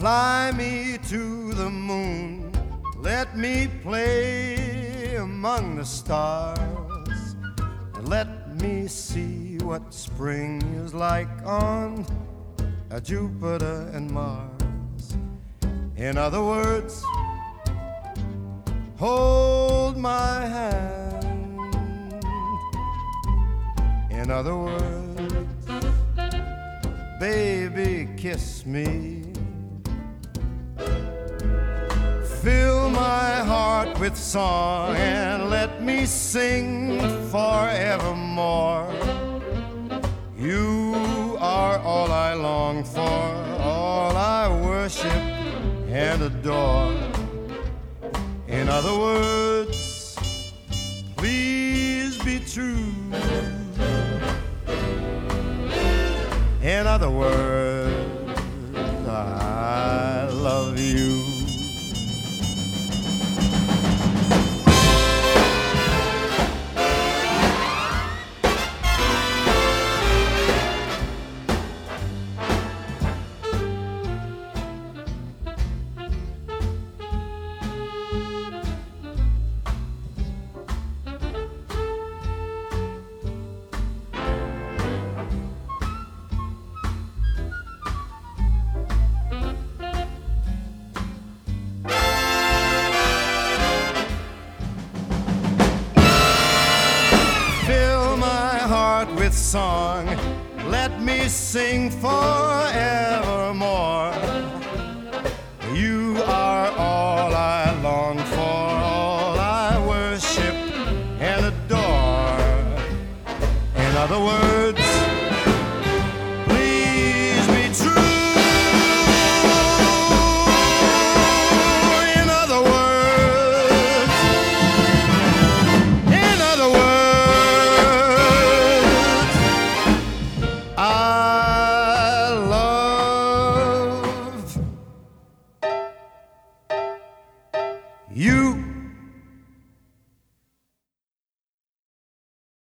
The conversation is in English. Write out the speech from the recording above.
Fly me to the moon, let me play among the stars, and let me see what spring is like on Jupiter and Mars. In other words, hold my hand. In other words, baby, kiss me. Fill my heart with song and let me sing forevermore. You are all I long for, all I worship and adore. In other words, please be true. In other words, I love you. With song, let me sing forevermore. You are all I long for, all I worship and adore. In other words, please be true. In other words, in other words, I love you.